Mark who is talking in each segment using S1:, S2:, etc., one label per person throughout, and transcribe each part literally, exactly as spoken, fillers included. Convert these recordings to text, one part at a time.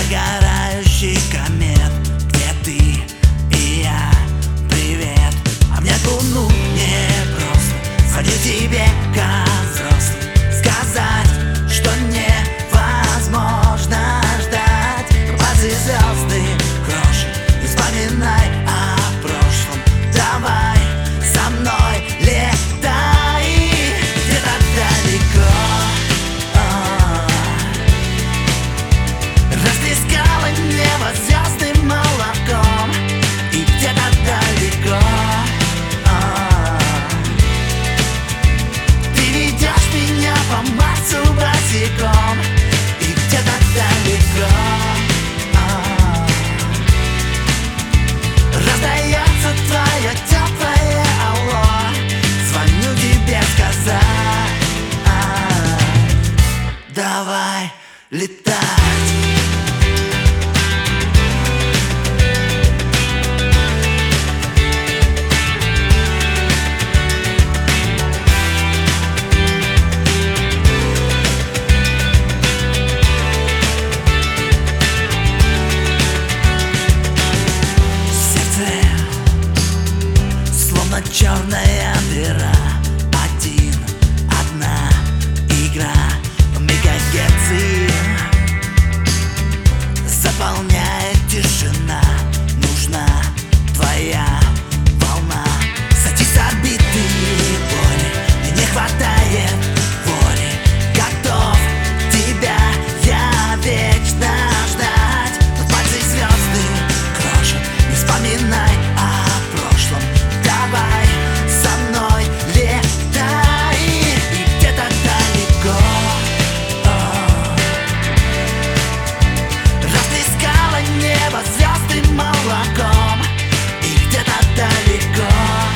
S1: догорающий комет, где ты и я, привет. А мне луну не просто, звоню тебе как взрослый, сказать, что невозможно ждать. Пропади звезды, кроши, не вспоминай о прошлом. Давай со мной летай где-то далеко. Расплескало небо звездным молоком, и где-то далеко ты ведешь меня по Марсу босиком, и где-то далеко раздается твое теплое алло. Звоню тебе сказать, давай летать. Черная дыра, один, одна игра, мегагерцы заполняет тишина. Нужна твоя волна, сойти с орбиты боли, мне не хватает воли. Готов тебя я вечно ждать. Тут пальцы звезды крошат, не вспоминай о прошлом. Давай со мной летай, и где-то далеко расплескало небо звездным молоком, и где-то далеко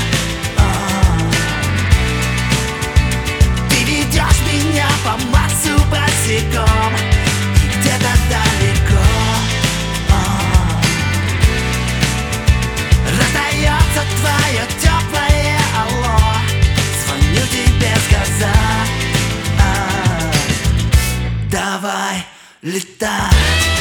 S1: ты ведешь меня по Марсу босиком, и где-то далеко раздается твое теплое алло. Звоню тебе сказать, давай летать.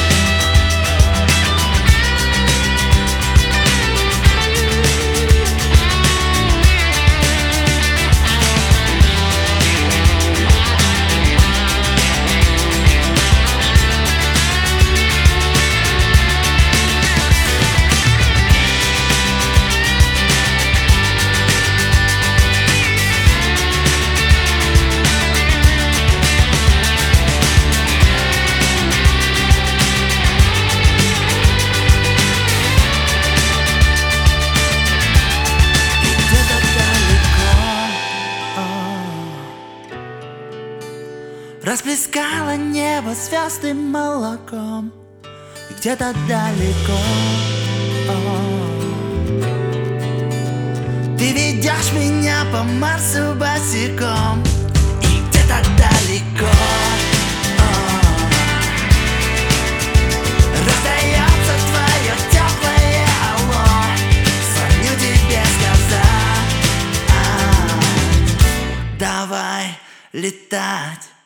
S1: Расплескало небо звездным молоком, и где-то далеко ты ведешь меня по Марсу босиком, и где-то далеко раздается твое теплое алло. Звоню тебе сказать, давай летать.